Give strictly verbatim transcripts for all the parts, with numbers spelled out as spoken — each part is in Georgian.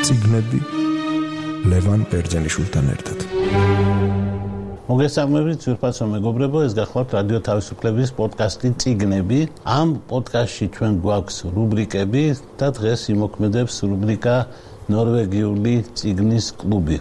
წიგნები ლევან ბერძენიშვილთან ერთად. მოგესალმებით ძვირფასო მეგობრებო, ეს გახლავთ რადიო თავისუფლების პოდკასტი წიგნები. ამ პოდკასტში ჩვენ გვაქვს რუბრიკები და დღეს იმოქმედებს რუბრიკა ნორვეგიული წიგნის კლუბი.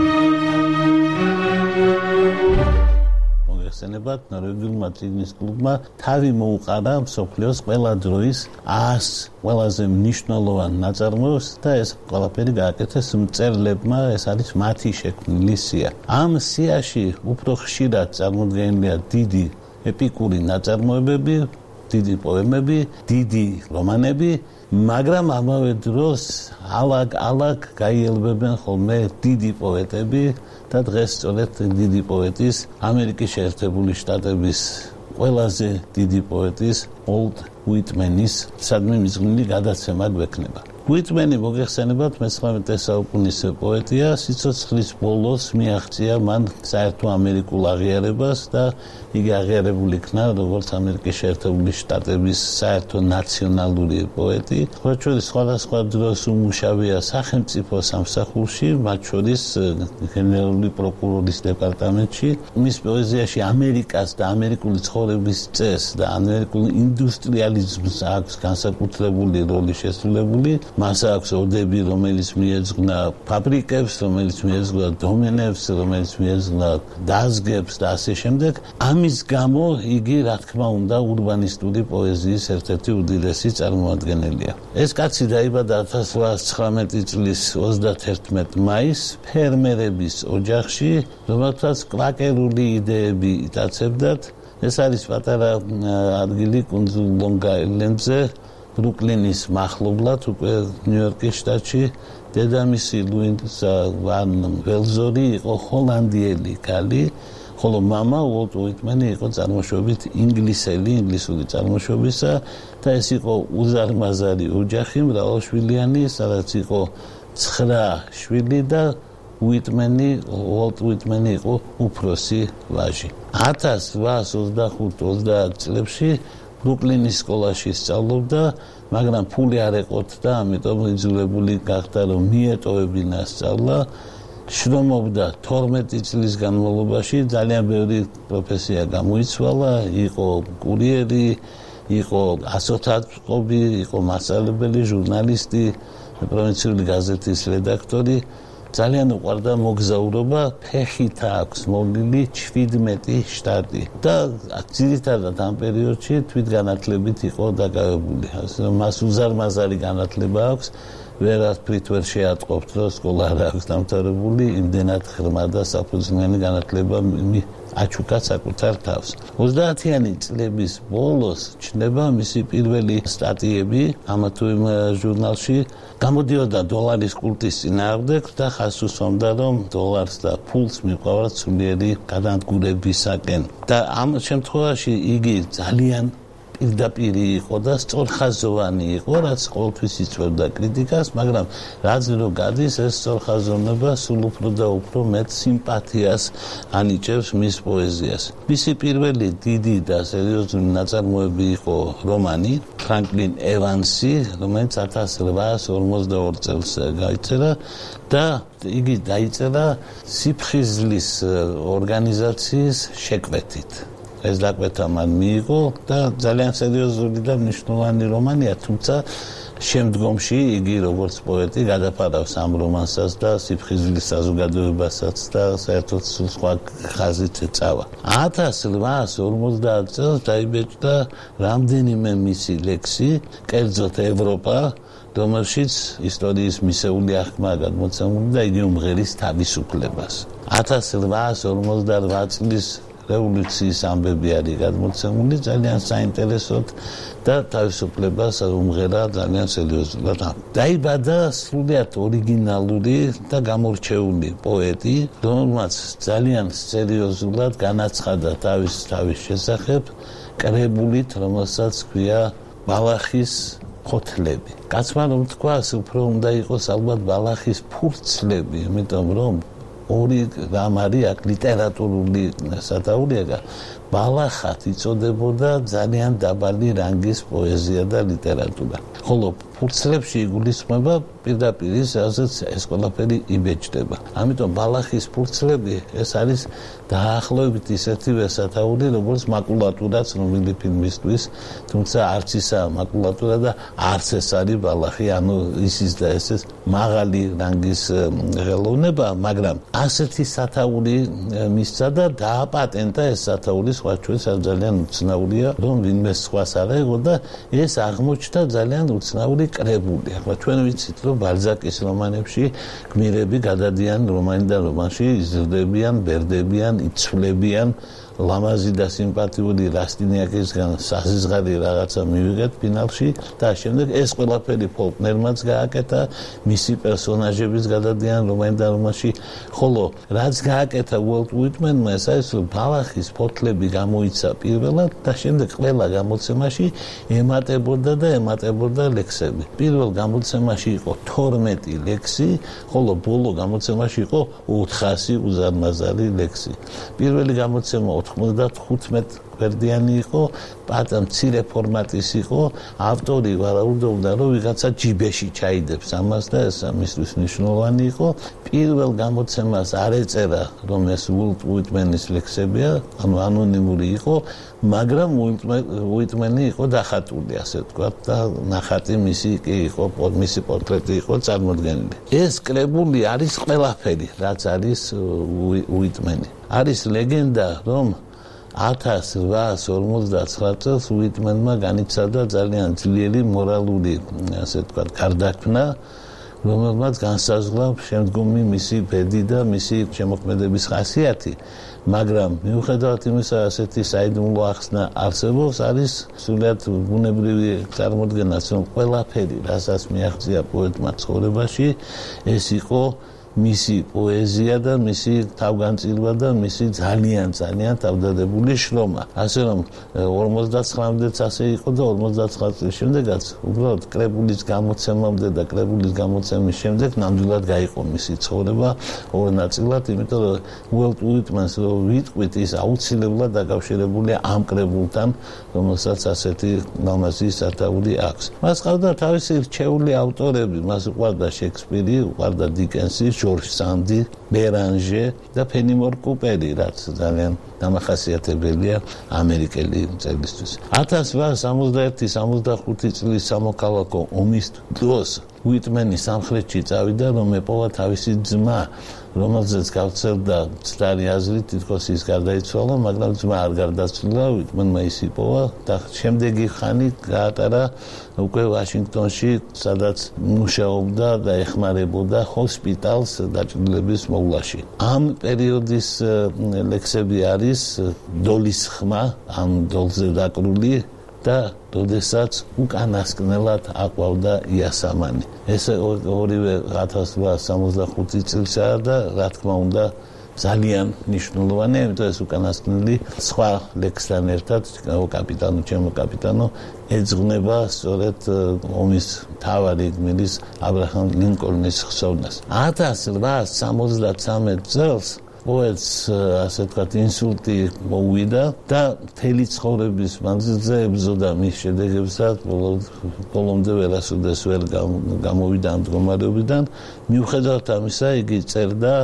მოგესალმებით, ნორვეგიულმა წიგნის კლუბმა თავი მოუყარა მსოფლიოს ყველა დროის ას ყველაზე მნიშვნელოვან ნაწარმოებს და ეს ყველაფერი გააკეთეს მწერლებმა, ეს არის მათი შექმნილი სია. ამ სიაში უფრო ხშირად წარმოდგენილია დიდი ეპიკური ნაწარმოებები, დიდი პოემები, დიდი რომანები, მაგრამ ამავე დროს ალაგ-ალაგ გაიელბებენ ხოლმე დიდი პოეტები და დღეს სწორედ დიდი პოეტის, ამერიკის შეერთებული შტატების ყველაზე დიდი პოეტის ოლდ უიტმენის სადმე მიზღვნილი გადაცემა გვექნება. უიტმენი მოგეხსენებათ მეცხრამეტე საუკუნის პოეტია, სიცოცხლის ბოლოს მიაღწია მან საერთო ამერიკულ აღიარებას და იგი აღიარებული იქნა როგორც ამერიკის შეერთებული შტატების საერთო ნაციონალური პოეტი. მათ შორის სხვადასხვა დროს უმუშავია სახელმწიფო სამსახურში, მათ შორის გენერალური პროკურორის დეპარტამენტში. მის პოეზიაში ამერიკას და ამერიკული ცხოვრების წესს და ამერიკულ ინდუსტრიალიზმს აქვს განსაკუთრებული როლი შესრულებული. მას აქვს ოდები, რომელიც მიეძღვნა ფაბრიკებს, რომელიც მიეძღვნა დომენებს, რომელიც მიეძღვნა დაზგებს და ასე შემდეგ. ამის გამო იგი, რა თქმა უნდა, ურბანისტური პოეზიის ერთ-ერთი უდიდესი წარმოადგენელია. ეს კაცი დაიბადა ათას რვაას ცხრამეტი წლის ოცდათერთმეტ მაისს ფერმერების ოჯახში, რომელთაც კვაკერული იდეები იტაცებდათ. ეს არის პატარა ადგილი კუნძულ ლონგ-აილენდზე, ბრუკლინის მახლობლად, უკვე ნიუ-იორკის შტატში. დედამისი ლუიზა ვან ველზორი იყო ჰოლანდიელი ქალი, ხოლო მამა უოლტ უიტმენი იყო წარმოშობით ინგლისელი, ინგლისური წარმოშობისა და ეს იყო უზარმაზარი ოჯახი, მრავალშვილიანი, სადაც იყო ცხრა შვილი და უიტმენი, უოლტ უიტმენი იყო უფროსი ვაჟი. ათას რვაას ოცდახუთ ოცდაათ წლებში ბრუკლინის სკოლაში სწავლობდა, მაგრამ ფული არ ეყოთდა, ამიტომ იძულებული გახდა, რომ მიეტოვებინა სწავლა. შრომობდა თორმეტი წლის განმავლობაში, ძალიან ბევრი პროფესია გამოიცვალა, იყო კურიერი, იყო ასოთაწყობი, იყო მასწავლებელი, ჟურნალისტი, პროვინციული გაზეთის რედაქტორი. ძალიან უყვარდა მოგზაურობა, ფეხით აქვს მოგლილი ჩვიდმეტი შტატი და ძირითადად ამ პერიოდში თვითგანათლებით იყო დაკავებული. მას უზარმაზარი განათლება აქვს, ვერაფრით ვერ შეატყობთ, რომ სკოლა არ აქვს დამთავრებული, იმდენად ღრმა და საფუძვლიანი განათლება აჩუქა საკუთარ თავს. ოცდაათიანი წლების ბოლოს ჩნდება მისი პირველი სტატიები ამა თუ იმ ჟურნალში. გამოდიოდა დოლარის კულტის წინააღმდეგ და ხაზს უსვამდა, რომ დოლარს და ფულს მიყვარს სულიერი გადანადგურებისაკენ. და ამ შემთხვევაში იგი ძალიან პირდაპირი იყო და სწორხაზოვანი იყო, რაც ყოველთვის იწვევდა კრიტიკას, მაგრამ რაც რო გადის, ეს სწორხაზოვნება სულ უფრო და უფრო მეტ სიმპათიას ანიჭებს მის პოეზიას. მისი პირველი დიდი და სერიოზული ნაწარმოები იყო რომანი ფრანკლინ ევანსი, რომელიც ათას რვაას ორმოცდაორ წელს გაიწერა და იგი დაიწერა სიფხიზლის ორგანიზაციის შეკვეთით. ეს დაკვეთა მან მიიღო და ძალიან სერიოზული და მნიშვნელოვანი რომანია, თუმცა შემდგომში იგი როგორც პოეტი გადაფარავს ამ რომანსაც და სიფხიზლის საზოგადოებასაც და საერთოდ სხვა ხაზით წავა. ათას რვაას ორმოცდაათ წელს დაიბეჭდა რამდენიმე მისი ლექსი, კერძოდ ევროპა, რომელშიც ისტორიის მისეული აღქმა გადმოცემული და იგი უმღერის თავისუფლებას. ათას რვაას ორმოცდარვა წლის რევოლუციის ამბები არის გადმოცემული ძალიან საინტერესოდ და თავისუფლებას უმღერა ძალიან სერიოზულად. დაიბადა სრულიად ორიგინალური და გამორჩეული პოეტი, რომელმაც ძალიან სერიოზულად განაცხადა თავის თავის შესახებ კრებულით, რომელსაც ქვია ბალახის ხოთლები. კაცმა რომ თქვას, უფრო უნდა იყოს ალბათ ბალახის ფურცლები, იმიტომ რომ ორი რამ არის აქ ლიტერატურული სათაურია. ბალახად იწოდებოდა ძალიან დაბალი რანგის პოეზია და ლიტერატურა. ხოლო ფურცლებში იგულისხმება პირდაპირ ის, რასაც ეს ყველაფერი იბეჭდება. ამიტომ ბალახის ფურცლები ეს არის დაახლოებით ისეთივე სათაური, როგორც მაკულატურაც რომელი ფილმისთვის, თუმცა არც ისაა მაკულატურა და არც ეს არის ბალახი, ანუ ისის და ესეს მაღალი რანგის ხელოვნება, მაგრამ ასეთი სათაური მისცა და დააპატენტა ეს სათაური, სხვა ჩვენს ძალიან უცნაურია, რომ ვინმე სხვას არ აიღო და ეს აღმოჩნდა ძალიან უცნაური კრებული. ახლა ჩვენ ვიცით, რომ ბალზაკის რომანებში გმირები გადადიან რომანიდან რომანში, იზრდებიან, ბერდებიან, იცვლებიან, ლამაზი და სიმპათიური რასტინიაკისგან საზღარი რაღაცა მივიღეთ ფინალში და შემდეგ ეს ყველაფერი ფოლკნერმაც გააკეთა, მისი პერსონაჟების გადადიან რომანიდან რომანში, ხოლო რაც გააკეთა უოლტ უიტმენმა, ეს არის რომ ბალახის ფოთლები გამოიცა პირველად და შემდეგ ყველა გამოცემაში ემატებოდა და ემატებოდა ლექსები. პირველ გამოცემაში იყო თორმეტი ლექსი, ხოლო ბოლო გამოცემაში იყო ოთხასი უზარმაზარი ლექსი. პირველი გამოცემა ოცდათხუთმეტ გვერდიანი იყო, პატა მცირე ფორმატის იყო, ავტორი ვარაუდობდა, რომ ვიღაცა ჯიბეში ჩაიდებს ამას და ეს მისთვის მნიშვნელოვანი იყო. პირველ გამოცემას არ ეწერა, რომ ეს უოლტ უიტმენის ლექსებია, ანუ ანონიმური იყო, მაგრამ უიტმენი იყო დახატული, ასე ვთქვათ, და ნახატი მისი კი იყო, მისი პორტრეტი იყო წარმოდგენილი. ეს კრებული არის ყველაფერი, რაც არის უიტმენი. არის ლეგენდა, რომ ათას რვაას ორმოცდაცხრა წელს უიტმენმა განიცადა ძალიან ძლიერი მორალური, ასე ვთქვათ, გარდაქმნა, რომელმაც განსაზღვრა შემდგომი მისი ბედი და მისი შემოქმედების ხასიათი, მაგრამ მიუხედავად იმისა, ასეთი საიდუმლო ახსნა არსებობს, არის სულად ბუნებრივი წარმოდგენაც, რომ ყველაფერი, რასაც მიაღწია პოეტმა ცხოვრებაში, ეს იყო მისი პოეზია და მისი თავგანწირვა და მისი ძალიან ძალიან თავდადებული შრომა. ასე რომ ორმოცდაცხრამდეც ასე იყო და ორმოცდაცხრა წლის შემდეგაც უბრალოდ კრებულის გამოცემამდე და კრებულის გამოცემის შემდეგ ნამდვილად გაიყო მისი ცხოვრება ორ ნაწილად, იმიტომ რომ უოლტ უიტმენს ვიტყვით, ის აუცილებლად დაკავშირებულია ამ კრებულთან, რომელსაც ასეთი ლამაზი სათაური აქვს. მას ყავდა თავისი რჩეული ავტორები, მას უყვარდა შექსპირი, უყვარდა დიკენსი, ჯორჯ სანდი, ბერანჟე და ფენიმორ კუპერი, რაც ძალიან დამახასიათებელია ამერიკელი მწერლისთვის. ათას რვაას სამოცდაერთი სამოცდახუთი წლის სამოქალაქო ომის დროს უიტმენი სამხრეთში წავიდა, რომ ეპოვა თავისი ძმა, რომელზეც გავრცელდა მცდარი აზრი, თითქოს ის გარდაიცვალა, მაგრამ ძმა არ გარდაცვლილა, უიტმენმა ის იპოვა და შემდეგი ხანი გაატარა უკვე ვაშინგტონში, სადაც მუშაობდა და ეხმარებოდა ჰოსპიტალს დაჭრილების მოვლაში. ამ პერიოდის ლექსები არის დოლის ხმა, ამ დოლზე დაკრული და როდესაც უკანასკნელად აყვავდა იასამანი. ეს ორივე ათას რვაას სამოცდახუთი წელსაა და რა თქმა უნდა ძალიან მნიშვნელოვანია, იმიტომ ეს უკანასკნელი სხვა ლექსთან ერთად, კაპიტანო, ჩემო კაპიტანო, ეძღვნება სწორედ ომის მთავარი გმირის აბრაჰამ ლინკოლნის ხსოვნას. ათას რვაას სამოცდათვრამეტ წელს პოეტს, ასე ვთქვათ, ინსულტი მოუვიდა და მთელი ცხოვრების მანძილზე ებრძოდა მის შედეგებსაც, ბოლომდე ვერასოდეს ვერ გამოვიდა ამ მდგომარეობიდან. მიუხედავად ამისა, იგი წერდა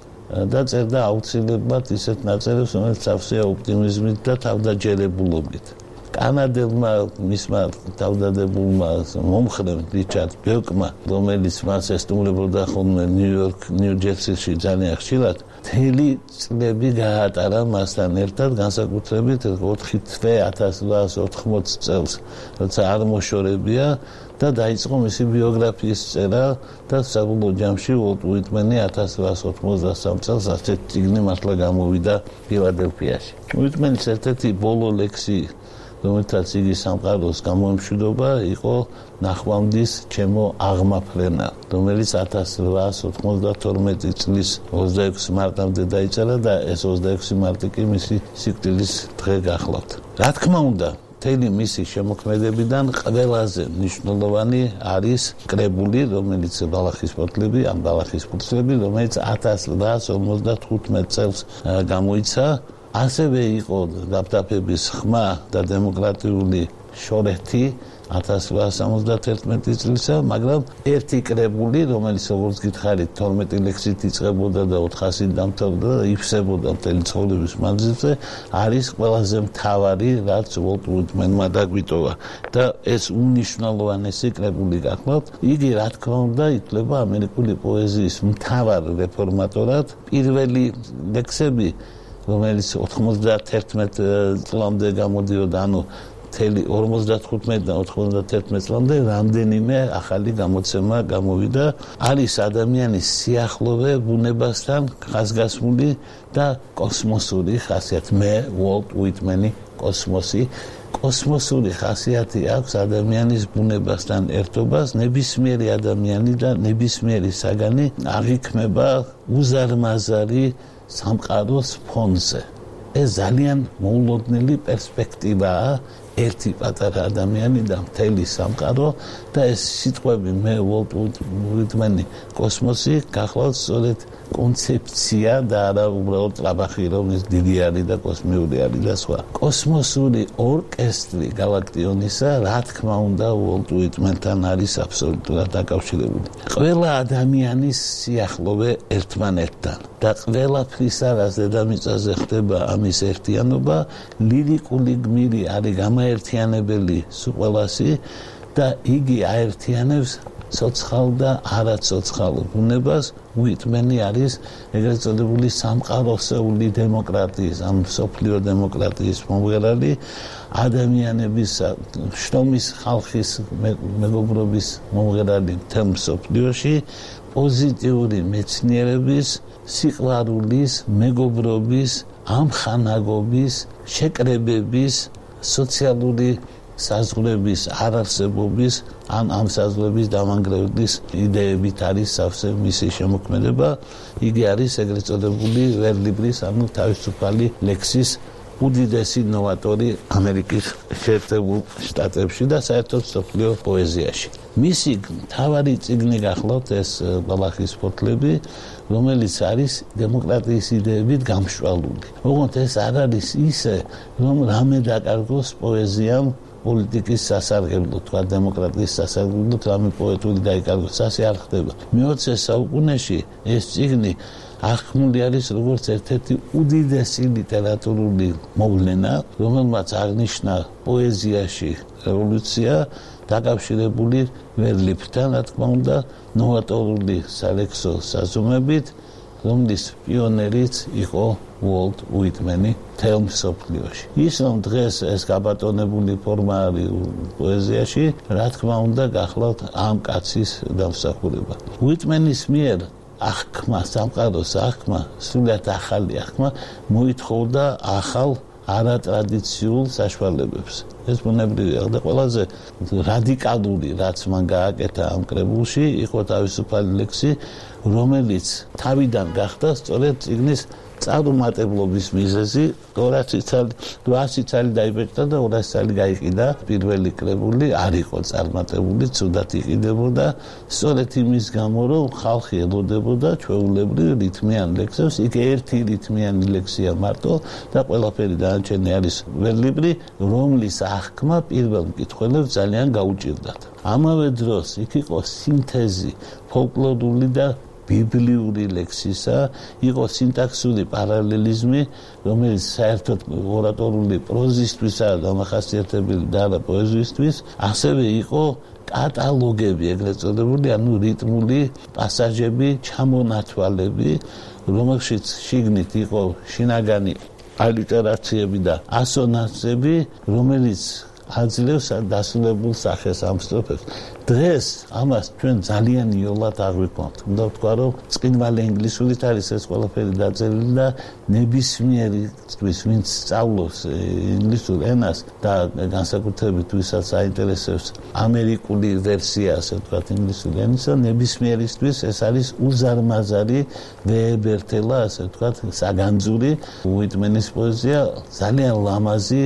და წერდა აუცილებლად ისეთ ნაწერებს, რომელიც სავსეა ოპტიმიზმით და თავდაჯერებულობით. კანადებმა მისმა თავდადებულმა მომხრემ რიჩარდ ბეკმა, რომელიც მას ესტუმრებოდა ხოლმე ნიუ-იორკ, ნიუ-ჯერსიში ძალიან ხშირად, მთელი წლები გაატარა მასთან ერთად, განსაკუთრებით ოთხი თვე ათას რვაას ოთხმოცი წელს, როცა არ მოშორებია და დაიწყო მისი ბიოგრაფიის წერა და საბოლოო ჯამში უოლტ უიტმენი ათას რვაას ოთხმოცდასამ წელს ასეთი წიგნი მართლა გამოვიდა ფილადელფიაში. უიტმენის ერთ-ერთი ბოლო ლექსი, რომელთაც იგი სამყაროს გამოემშვიდობა, იყო ნახვამდის ჩემო აღმაფრენა, რომელიც ათას რვაას ოთხმოცდათორმეტი წლის ოცდაექვსი მარტამდე დაიწერა და ეს ოცდაექვსი მარტი კი მისი სიკვდილის დღე გახლავთ. რა თქმა უნდა, მთელი მისი შემოქმედებიდან ყველაზე მნიშვნელოვანი არის კრებული, რომელიც ბალახის ფოთლები, ამ ბალახის ფოთლები, რომელიც ათას რვაას ორმოცდათხუთმეტ წელს გამოიცა ასევე იყო დაპტაპების ხმა და დემოკრატიული შორეთი ათას რვაასა სამოცდათერთმეტი წლისა, მაგრამ ერთი კრებული, რომელიც როგორც გითხარით, თორმეტი ლექსით იწყებოდა და ოთხასით დამთავრდა და იფსებოდა მთელი ცხოვრების მანძილზე, არის ყველაზე მთავარი, რაც უოლტ უიტმენმა დაგვიტოვა და ეს უნიშნულოვანესი კრებული გახლავთ. იგი, რა თქმა უნდა, ითვლება ამერიკული პოეზიის მთავარ რეფორმატორად. პირველი ლექსები, რომელიც ოთხმოცდათერთმეტ წლამდე გამოდიოდა, ანუ მთელი ორმოცდათხუთმეტი და ოთხმოცდათერთმეტი წლამდე რამდენიმე ახალი გამოცემა გამოვიდა. არის ადამიანის სიახლოვე ბუნებასთან ხაზგასმული და კოსმოსური ხასიათი. მე უოლტ უიტმენი კოსმოსი კოსმოსური ხასიათი აქვს ადამიანის ბუნებასთან ერთობას. ნებისმიერი ადამიანი და ნებისმიერი საგანი აღიქმება უზარმაზარი სამყაროს ფონზე. ეს ძალიან მოულოდნელი პერსპექტივაა. ერთი პატარა ადამიანი და მთელი სამყარო და ეს სიტყვები მე უოლტ უიტმენი კოსმოსი გახლავთ სწორედ კონცეფცია და არა უბრალოდ ტრაბახი რომლის დიდი არის და კოსმიური არის და სხვა. კოსმოსური ორკესტრი galaktionisa რა თქმა უნდა უოლტ უიტმენთან არის აბსოლუტურად დაკავშირებული. ყველა ადამიანის სიახლოვე ერთმანეთთან და ყველაფრის არას დედამიწაზე ხდება ამის ერთიანობა, ლირიკული გმირი არის გამაერთიანებელი სულ-ყველასი და იგი აერთიანებს ცოცხალ და არაცოცხალ ბუნებას. უიტმენი არის ეგრეთ წოდებული სამყაროსეული დემოკრატიის, ამ მსოფლიო დემოკრატიის მომღერალი, ადამიანების შრომის ხალხის მეგობრობის მომღერალი მთელ მსოფლიოში, პოზიტიური მეცნიერების, სიყვარულის, მეგობრობის, ამხანაგობის, შეკრებების, სოციალური საზღვრების არარსებობის ან ამ საზღვრების დამანგრევლის იდეებით არის სავსე მისი შემოქმედება. იგი არის ეგრეთ წოდებული ვერლიბრის, ანუ თავისუფალი ლექსის უდიდესი ნოვატორი ამერიკის შეერთებულ შტატებში და საერთოდ მსოფლიო პოეზიაში. მისი მთავარი წიგნი გახლავთ ეს ბალახის ფოთლები, რომელიც არის დემოკრატიის იდეებით გამშვალული. ოღონდ ეს არ არის ისე, რომ რამე დაკარგოს პოეზიამ პოლიტიკის სასარგებლო, თქვა დემოკრატიის სასარგებლო, რამე პოეტური დაიკარგოს, ასე არ ხდება. მეოცე საუკუნეში ეს წიგნი აღქმული არის როგორც ერთ-ერთი უდიდესი ლიტერატურული მოვლენა, რომელმაც აღნიშნა პოეზიაში რევოლუცია, დაკავშირებული ვერლიბთან, რა თქმა უნდა, ნოვატორული სალექსო საზომებით, რომლის პიონერიც იყო უოლტ უიტმენი მთელ მსოფლიოში. ის რომ დღეს ეს გაბატონებული ფორმა არის პოეზიაში, რა თქმა უნდა, გახლავთ ამ კაცის დამსახურება. უიტმენის მიერ აღქმა, სამყაროს აღქმა, სრულიად ახალი აღქმა მოითხოვდა ახალ არატრადიციულ საშუალებებს. ეს ბუნებრივია და ყველაზე რადიკალური რაც მან გააკეთა ამ კრებულში იყო თავისუფალი ლექსი, რომელიც თავიდან გახდა სწორედ წიგნის წარუმატებლობის მიზეზი. რვაასი წელი დაიბეჭდა და ორასი წელი გაიყიდა. პირველი კრებული არ იყო წარმატებული, ცუდად იყიდებოდა, სწორედ იმის გამო, რომ ხალხი ელოდებოდა ჩვეულებრივ რითმიან ლექსებს. იქ ერთი რითმიანი ლექსია მარტო და ყველაფერი დანარჩენი არის ვერლიბრი, რომლის აღქმა პირველ მკითხველებს ძალიან გაუჭირდათ. ამავე დროს იქ იყო სინთეზი ფოლკლორული და ბიბლიური ლექსისა, იყო სინტაქსური პარალელიზმი, რომელიც საერთოდ ორატორული პროზისთვისაა დამახასიათებელი და არა პოეზიისთვის, ასევე იყო კატალოგები, ეგრეთ წოდებული, ანუ რიტმული პასაჟები, ჩამონათვალები, რომელშიც შიგნით იყო შინაგანი ალიტერაციები და ასონანსები, რომელიც აძლევს დასრულებულ სახეს ამ სტროფებს. დღეს ამას ჩვენ ძალიან იოლად აღვიქვამთ. უნდა ვთქვა, რომ წყინვალე ინგლისურით არის ეს ყველაფერი დაწერილი და ნებისმიერისთვის, ვინც სწავლობს ინგლისურ ენას და განსაკუთრებით ვისაც აინტერესებს ამერიკული ვერსია, ასე ვთქვათ, ინგლისური ენისა, ნებისმიერისთვის ეს არის უზარმაზარი ვეებერთელა, ასე ვთქვათ, საგანძური უიტმენის პოეზია, ძალიან ლამაზი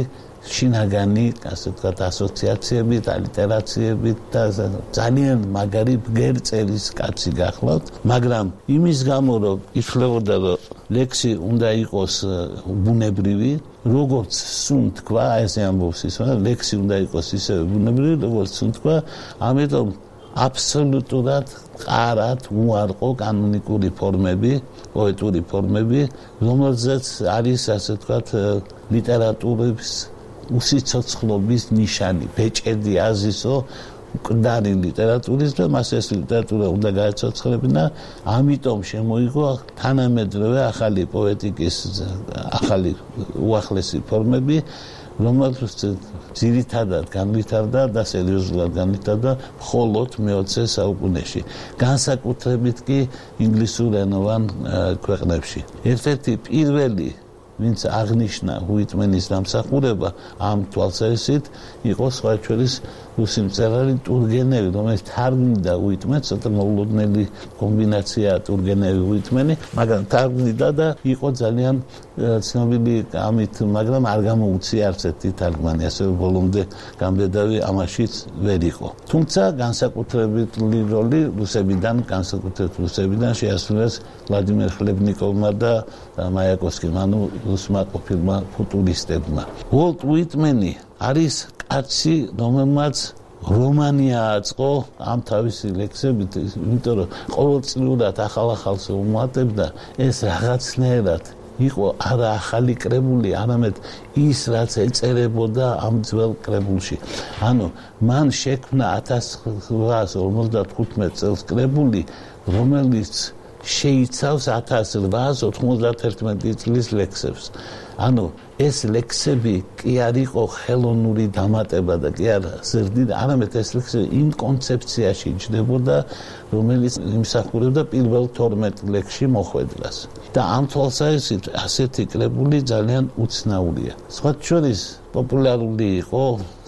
შინაგანი, ასე ვთქვათ, ასოციაციებით, ალიტერაციებით და ძალიან მაგარი ბგერწერის კაცი გახლავთ, მაგრამ იმის გამო რომ ითვლებოდა რომ ლექსი უნდა იყოს ბუნებრივი, როგორც სულ თქვა, ესე ამბობს ის, ლექსი უნდა იყოს ისე ბუნებრივი, როგორც სულ თქვა, ამიტომ აბსოლუტურად ყარად უარყო კანონიკური ფორმები, პოეტური ფორმები, რომელზეც არის, ასე ვთქვათ, ლიტერატურის უსიცოცხლობის ნიშანი, ბეჭედი აზისო მკვდარი ლიტერატურის და მას ეს ლიტერატურა უნდა გაეცოცხლებინა, ამიტომ შემოიღო თანამედროვე ახალი პოეტიკის ახალი უახლესი ფორმები, რომელთაც ძირითადად განვითარდა და სერიოზულად განვითარდა მხოლოდ მეოცე საუკუნეში, განსაკუთრებით კი ინგლისურენოვან ქვეყნებში. ერთ-ერთი პირველი ვინც აღნიშნა უიტმენის დამსახურება ამ თვალსაზრისით იყო სხვა ჩვენის რუსი მწერალი ტურგენევი, რომელიც თარგმნიდა უიტმენს, ცოტა მოულოდნელი კომბინაცია ტურგენევი უიტმენი, მაგრამ თარგმნიდა და იყო ძალიან ცნობილი ამით, მაგრამ არ გამოუცია არც ერთი თარგმანი, ასე ბოლომდე გამბედავი ამაშიც ვერ იყო. თუმცა განსაკუთრებული როლი რუსებიდან, განსაკუთრებით რუსებიდან შეასრულეს ვლადიმერ ხლებნიკოვმა და მაიაკოვსკიმ, ანუ რუსმა ყოფილმა ფუტურისტებმა. უოლტ უიტმენი არის კაცი, რომელმაც რომანია აწყო ამ თავისი ლექსებით, იმიტომ რომ ყოველწლიურად ახალ-ახალს უმატებდა, ეს რაღაცნაირად იყო არა ახალი კრებული, არამედ ის, რაც ეწერებოდა ამ ძველ კრებულში. ანუ მან შექმნა ათას რვაას ორმოცდათხუთმეტ წელს კრებული, რომელიც შეიცავს ათას რვაას ოთხმოცდათერთმეტი წლის ლექსებს. ანუ ეს ლექსები კი არ იყო ხელოვნური დამატება და კი არ ზრდიდა, არამედ ეს ლექსები იმ კონცეფციაში ჯდებოდა, რომელიც იმსახურებდა პირველ თორმეტ ლექსში მოხვედრას. და ამ თვალსაზრისით ასეთი კრებული ძალიან უცნაურია. სხვა შორის პოპულარული იყო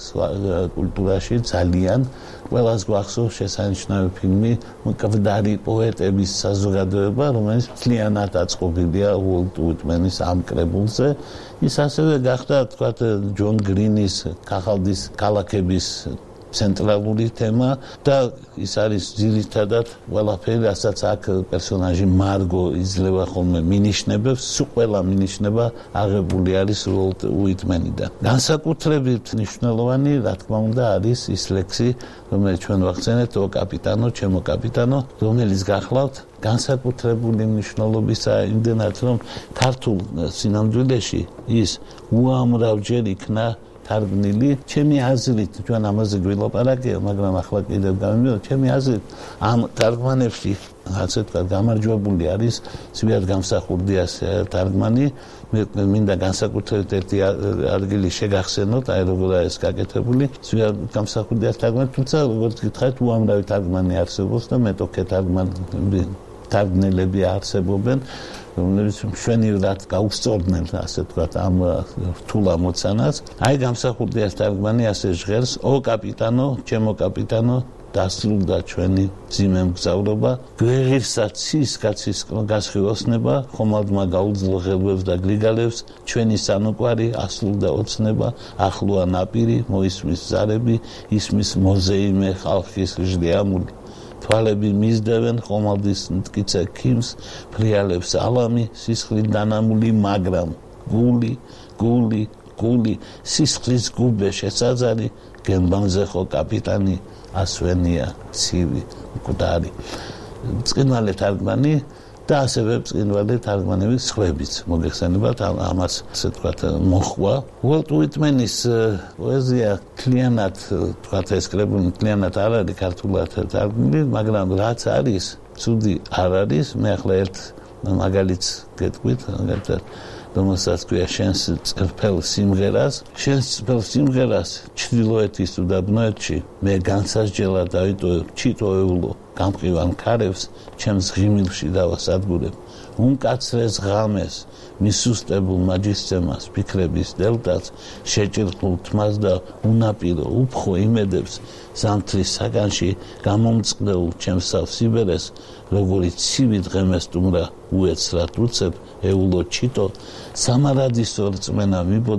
კულტურაში ძალიან. ყველას გვახსოვს შესანიშნავი ფილმი მკვდარი პოეტების საზოგადოება, რომელიც მთლიანად აწყობილია უოლტ უიტმენის ამ კრებულზე. ის ასევე გახდა, თქვათ, ჯონ გრინის კახალდის ქალაქების ცენტრალური თემა და ის არის ძირითადად ყველაფერი, რასაც აქ პერსონაჟი მარგო იძლევა ხოლმე მინიშნებებს, სულ ყველა მინიშნება აღებული არის უოლტ უიტმენიდან. განსაკუთრებით მნიშვნელოვანი, რა თქმა უნდა, არის ის ლექსი, რომელიც ჩვენ ვახსენეთ, ო კაპიტანო, ჩემო კაპიტანო, რომელიც გახლავთ განსაკუთრებული მნიშვნელობისაა იმდენად, რომ ქართულ სინამდვილეში ის უამრავჯერ იქნა თარგმნილი. ჩემი აზრით, ჩვენ ამაზე გვილაპარაკია, მაგრამ ახლა კიდევ გამიმეორე, ჩემი აზრით, ამ თარგმანებში, ასე ვთქვათ, გამარჯვებული არის ზვიად გამსახურდიას თარგმანი. მე მინდა განსაკუთრებით ერთი ადგილი შეგახსენოთ, აი როგორაა ეს გაკეთებული, ზვიად გამსახურდიას თარგმანი, თუმცა როგორც გითხარით, უამრავი თარგმანი არსებობს და მეტოქე თარგმანები თარგმნელები არსებობენ, რომლებიც მშვენივრად გაუსწორდნენ, ასე ვთქვათ, ამ რთულ ამოცანას. აი გამსახურდიას თარგმანი ასე ჟღერს: ო კაპიტანო, ჩემო კაპიტანო, დასრულდა ჩვენი ძიმე მგზავრობა, გვეღირსა ცის კაცის გასხივოსნება, ხომალდმა გაუძლო ღელვებს და გრიგალებს, ჩვენი სანუკვარი ასრულდა ოცნება, ახლოა ნაპირი, მოისმის ზარები, ისმის მოზეიმე ხალხის ჟდიამული. თვალები მისდევენ ხომალდის მტკიცე ქიმს, ფრიალებს ალამი, სისხლით დანამული, მაგრამ გული, გული, გული, სისხლის გუბე შესაძარი, გემბანზე ხო კაპიტანი, ასვენია ცივი მკვდარი. ბრწყინვალე თარგმანი და ასევე ბრწყინვალე თარგმანების სხვებიც მოგეხსენებათ, ამას ასე ვთქვათ მოხვა. უოლტ უიტმენის პოეზია მთლიანად, ვთქვათ, ეს კრებული მთლიანად არ არის ქართულად თარგმნილი, მაგრამ რაც არის, ცუდი არ არის. მე ახლა ერთ მაგალითს გეტყვით, მაგალითად, რომელსაც ქვია შენს წრფელ სიმღერას. შენს წრფელ სიმღერას ჩრდილოეთის უდაბნოეთში მე განსასჯელად დავიტოვებ ჩიტოეულო გამყივან ქარებს, ჩემს ღიმილში დავასადგურებ. უმკაცრეს ღამეს, მისუსტებულ მაჯისცემას, ფიქრების დელტაც, შეჭირხულ თმას და უნაპირო უფხო იმედებს, ზამთრის საგანში გამომწყდეულ ჩემსავ სიბერეს, როგორი ცივი დღემეს ტუმრა უეცრად უცებ, ეულო ჩიტო, სამარადისო რწმენა მიბოძე,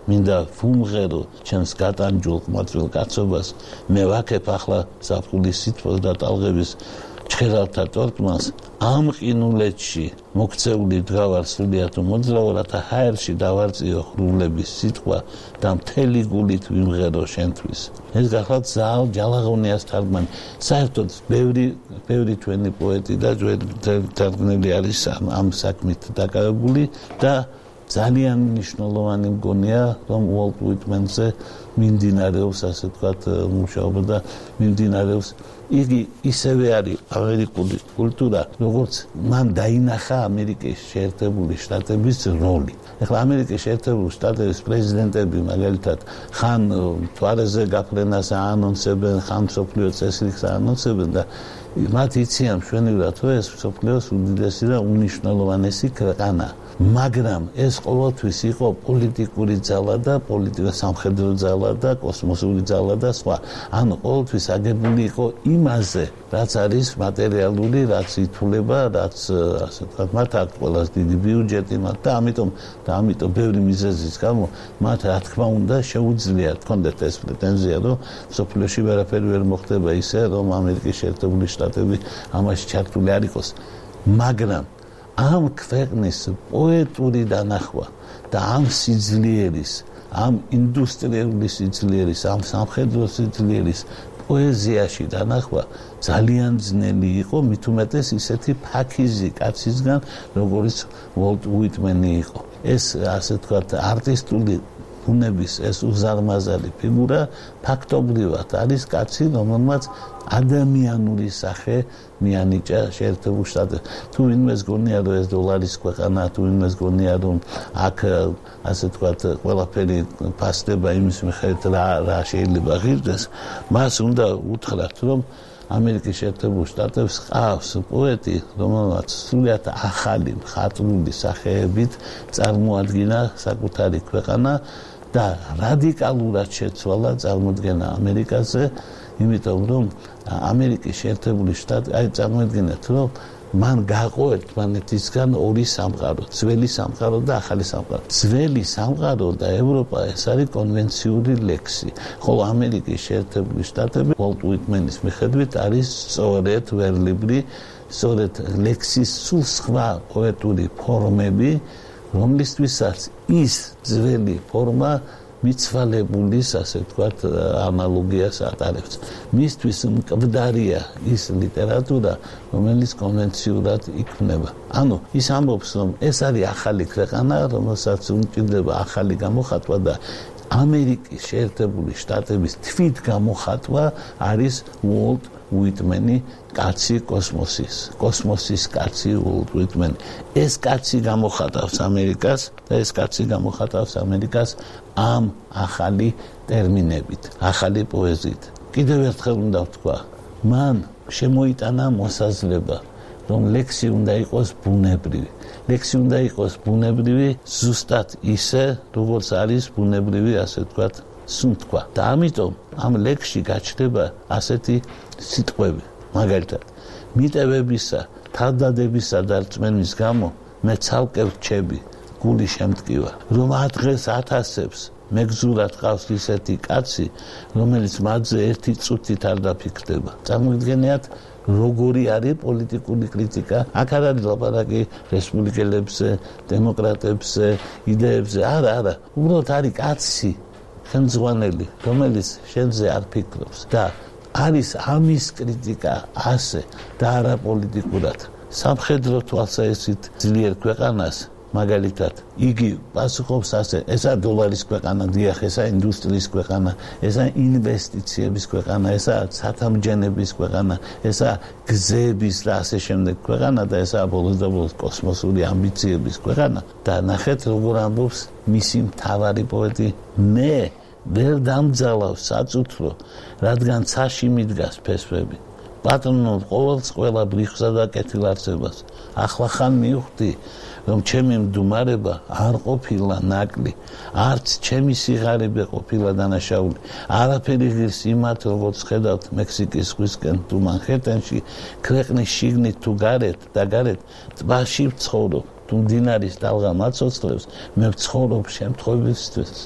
მინდა ვუმღერო ჩემს გატანჯულ ყმაწვილ კაცობას მე ვაკებ ახლა საფულის სითბოს და ტალღების ჩხერალთა ტორტმას ამ ყინულეთში მოქცეული დგავარ სულიათ მოძრავ რათა ჰაერში დავარწიო ხრულების სიტყვა და მთელი გულით ვიმღერო შენთვის ეს გახლავთ ზალ ჯალაღონიას თარგმანი საერთოდ ბევრი ბევრი ჩვენი პოეტი და თარგმნელი არის ამ საქმით დაკავებული და ძალიან მნიშვნელოვანი მგონია რომ უოლტ უიტმენზე მიმდინარეობს ასე ვთქვათ მუშაობა და მიმდინარეობს იგი ისევე არის ამერიკული კულტურა როგორც მან დაინახა ამერიკის შეერთებული შტატების როლი ეხლა ამერიკის შეერთებული შტატების პრეზიდენტები მაგალითად ხან თვარეზე გაფრენას აანონსებენ ხან მსოფლიო წესრიგს აანონსებენ და მათ იციან მშვენივრად რომ ეს მსოფლიოს უდიდესი და უნიშნელოვანესი ქვეყანა მაგრამ ეს ყოველთვის იყო პოლიტიკური ძალა და პოლიტიკა სამხედრო ძალა და კოსმოსური ძალა და სხვა ანუ ყოველთვის აგებული იყო იმაზე რაც არის მატერიალური რაც ითვლება რაც ასე ვთქვათ მათ აქვს ყველაზე დიდი ბიუჯეტი მათ და ამიტომ და ამიტომ ბევრი მიზეზის გამო მათ რა თქმა უნდა შეუძლიათ კონდეთ ეს პრეტენზია რომ სოფლიოში ვერაფერი ვერ მოხდება ისე რომ ამერიკის შეერთებული შტატები ამაში ჩართული არ იყოს მაგრამ ამ ქვეყნის პოეტური დანახვა და ამ სიძლიერის ამ ინდუსტრიული სიძლიერის ამ სამხედრო სიძლიერის პოეზიაში დანახვა ძალიან ძნელი იყო მით უმეტეს ისეთი ფაქიზი კაცისგან როგორც უოლტ უიტმენი იყო ეს ასე ვთქვათ არტისტული ბუნების ეს უზარმაზარი ფიგურა ფაქტობრივად არის კაცი რომელმაც ადამიანური სახე მიანიჭა შეერთებულ შტატებს თუ ვინმეს გონია რომ ეს დოლარის ქვეყანა თუ ვინმეს გონია რომ აქ ასე ვთქვათ ყველაფერი ფასდება იმის მიხედვით რა რა შეიძლება ღირდეს მას უნდა უთხრათ რომ ამერიკის შეერთებულ შტატებს ყავს პოეტი რომელმაც სრულიად ახალი მხატვრული სახეებით წარმოადგინა საკუთარი ქვეყანა და რადიკალურად შეცვალა წარმოდგენა ამერიკაზე იმიტომ რომ ამერიკის შეერთებული შტატი აი წარმოიდგინეთ რომ მან გაყო ერთმანეთისგან ორი სამყარო ძველი სამყარო და ახალი სამყარო ძველი სამყარო და ევროპა ეს არის კონვენციური ლექსი ხოლო ამერიკის შეერთებული შტატები უოლტ უიტმენის მიხედვით არის სწორედ ვერლიბრი სწორედ ლექსის სულ სხვა პოეტური ფორმები რომლისთვისაც ის ძველი ფორმა მიცვალებულის ასე ვთქვათ ანალოგიას ატარებს მისთვის მკვდარია ის ლიტერატურა რომელიც კონვენციურად იქმნება ანუ ის ამბობს რომ ეს არის ახალი ქვეყანა რომელსაც უმჭირდება ახალი გამოხატვა და ამერიკის შეერთებული შტატების თვით გამოხატვა არის უოლტ უიტმენი კაცი კოსმოსის კოსმოსის კაცი უოლტ უიტმენი ეს კაცი გამოხატავს ამერიკას და ეს კაცი გამოხატავს ამერიკას ამ ახალი ტერმინებით ახალი პოეზიით კიდევ ერთხელ უნდა ვთქვა მან შემოიტანა მოსაზრება რომ ლექსი უნდა იყოს ბუნებრივი ლექსი უნდა იყოს ბუნებრივი ზუსტად ისე როგორც არის ბუნებრივი ასე ვთქვათ სუნთქვა და ამიტომ ამ ლექსში გაჩნდება ასეთი სიტყვები მაგალითად მიტევებისა თავდადებისა და რწმენის გამო მე ცალკე ვრჩები გული შემტკივა რომ ადღეს ათასებს მეგზურად ყავს ისეთი კაცი რომელიც მათზე ერთი წუთით არ დაფიქრდება წარმოიდგენიათ როგორი არის პოლიტიკური კრიტიკა აქ არ არის ლაპარაკი რესპუბლიკელებზე დემოკრატებზე იდეებზე არა არა უბრალოდ არის კაცი ხელმძღვანელი რომელიც შენზე არ ფიქრობს და არის ამის კრიტიკა ასე და არა პოლიტიკურად სამხედრო თვალსაჩინით ძლიერ ქვეყანას მაგალითად იგი პასუხობს ასე ესა დოლარის ქვეყანა დიახ ესა ინდუსტრიის ქვეყანა ესა ინვესტიციების ქვეყანა ესა სათამჯენების ქვეყანა ესა გზების და ასე შემდეგ ქვეყანა და ესა ბოლოს და ბოლოს კოსმოსური ამბიციების ქვეყანა და ნახეთ როგორ ამბობს მისი მთავარი პოეტი მე ვერ დამძალავ საწუთრო რადგან ცაში მიდგას ფესვები პატრონო ყოველს ყველა ბრიხსა და კეთილარწებას ახლა ხან მივხვდი რომ ჩემი მდუმარება არ ყოფილა ნაკლი არც ჩემი სიღარიბე ყოფილა დანაშაული არაფერი ღირს იმათ როგორც ხედავთ მექსიკის ზღვისკენ თუ მანჰეტენში ქვეყნის შიგნით თუ გარეთ და გარეთ ტბაში ვცხოვრობ თუ მდინარის დალღა მაცოცხლებს მე ვცხოვრობ შემთხვევისთვის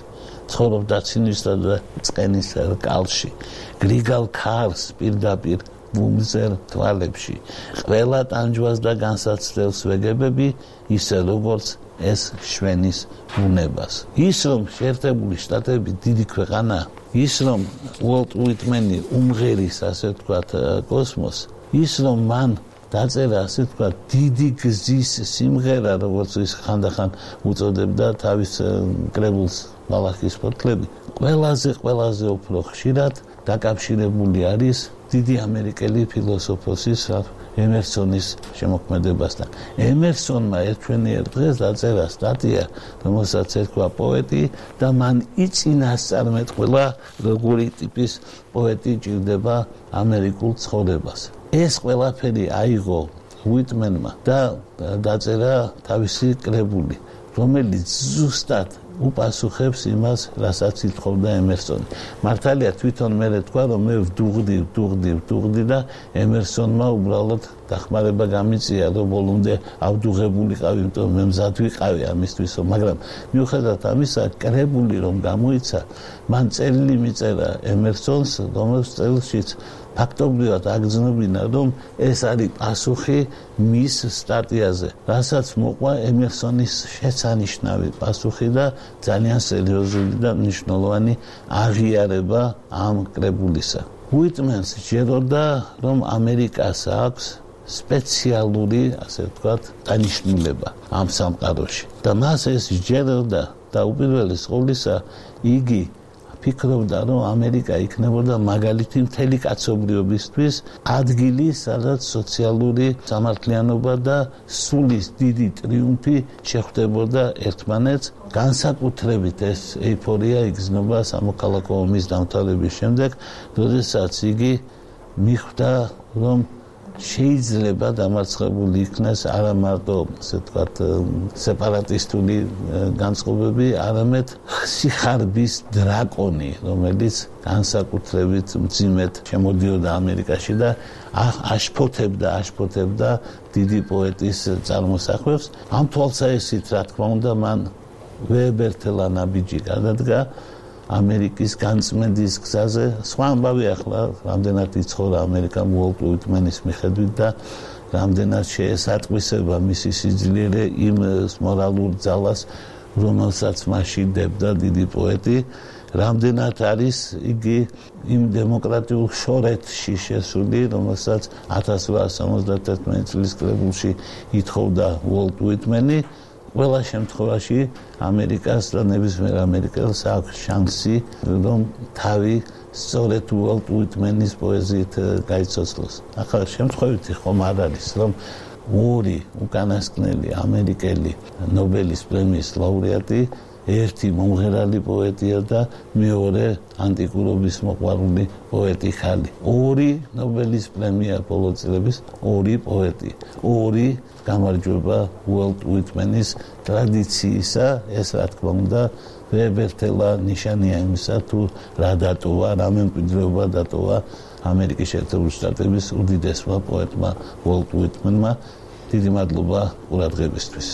ცხოვრობდა ცინვისა და წყენის კალში. გრიგალ ქარს პირდაპირ ბუმზერ თვალებში. ყველა ტანჯვას და განსაცდელს ვეგებები, ისე როგორც ეს შვენის ბუნებას. ის რომ შეერთებული შტატები დიდი ქვეყანა, ის რომ უოლტ უიტმენი უმღერის, ასე ვთქვათ, კოსმოსს, ის რომ მან დაწერა, ასე ვთქვათ, დიდი გზის სიმღერა, როგორც ის ხანდახან უწოდებდა თავის კრებულს ბალახის ფოთლები, ყველაზე ყველაზე უფრო ხშირად დაკავშირებული არის დიდი ამერიკელი ფილოსოფოსის ემერსონის შემოქმედებასთან. ემერსონმა ერთვენიერ დღეს დაწერა სტატია, რომელსაც ერქვა პოეტი და მან იწინასწარმეტყველა, როგორი ტიპის პოეტი ჭირდება ამერიკულ ცხოვრებას. ეს ყველაფერი აიღო უიტმენმა და დაწერა თავისი კრებული, რომელიც ზუსტად უპასუხებს იმას, რასაც ითხოვდა ემერსონი. მართალია თვითონ მე თქვა, რომ მე ვდუღდი, ვდუღდი, ვდუღდი და ემერსონმა უბრალოდ დახმარება გამიწია, რომ ბოლომდე ავდუღებულიყავი, იმიტომ რომ მე მზად ვიყავი ამისთვის, მაგრამ მიუხედავად ამისა, კრებული რომ გამოიცა, მან წერილი მიწერა ემერსონს, რომელს წერილშიც ფაქტობრივად აგრძნობინა, რომ ეს არის პასუხი მის სტატიაზე, რასაც მოყვა ემერსონის შესანიშნავი პასუხი და ძალიან სერიოზული და მნიშვნელოვანი აღიარება ამ კრებულისა. უიტმენს ჯეროდა, რომ ამერიკას აქვს სპეციალური, ასე ვთქვათ, დანიშნულება ამ სამყაროში. და მას ეს ჯეროდა და უპირველეს ყოვლისა იგი ფიქრობდა, რომ ამერიკა იქნებოდა მაგალითი მთელი კაცობრიობისთვის, ადგილი, სადაც სოციალური სამართლიანობა და სულის დიდი ტრიუმფი შეხვდებოდა ერთმანეთს. განსაკუთრებით ეს ეიფორია იგრძნობა სამოქალაქო ომის დამთავრების შემდეგ, როდესაც იგი მიხვდა, რომ შეიძლება დამარცხებული იქნას არა მარტო, ასე ვთქვათ, სეპარატისტული განწყობები, არამედ სიხარბის დრაკონი, რომელიც განსაკუთრებით მძიმედ შემოდიოდა ამერიკაში და აშფოთებდა, აშფოთებდა დიდი პოეტის წარმოსახვევს. ამ თვალსაჩინით, რა თქმა უნდა, მან ვეებერთელა ნაბიჯი გადადგა ამერიკის განწმენდის გზაზე. სხვა ამბავი ახლა რამდენად იცხოვრა ამერიკა უოლტ უიტმენის მიხედვით და რამდენად შეესატყვისება მისი სიძლიერე იმ მორალურ ძალას, რომელსაც მასში დებდა დიდი პოეტი, რამდენად არის იგი იმ დემოკრატიულ შორეთში შესული, რომელსაც ათას რვაასი სამოცდათერთმეტი წლის კრებულში ითხოვდა უოლტ უიტმენი. ყველა შემთხვევაში ამერიკას და ნებისმიერ ამერიკელს აქვს შანსი, რომ თავი სწორედ უოლტ უიტმენის პოეზიით გაიცოცხლოს. ახლა შემთხვევითი ხომ არ არის, რომ ორი უკანასკნელი ამერიკელი ნობელის პრემიის ლაურეატი, ერთი მომღერალი პოეტია და მეორე ანტიკურობის მოყვარული პოეტი ხალი. ორი ნობელის პრემია ბოლო წლების, ორი პოეტი, ორი გამარჯვება უოლტ უიტმენის ტრადიციისა, ეს რა თქმა უნდა ვეებერთელა ნიშანია იმისა, თუ რა დატოვა, რა მემკვიდრეობა დატოვა ამერიკის შეერთებული შტატების უდიდესმა პოეტმა უოლტ უიტმენმა. დიდი მადლობა ყურადღებისთვის.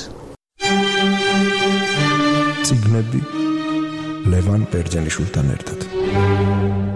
ციგნები ლევან ბერძენიშვილთან ერთად.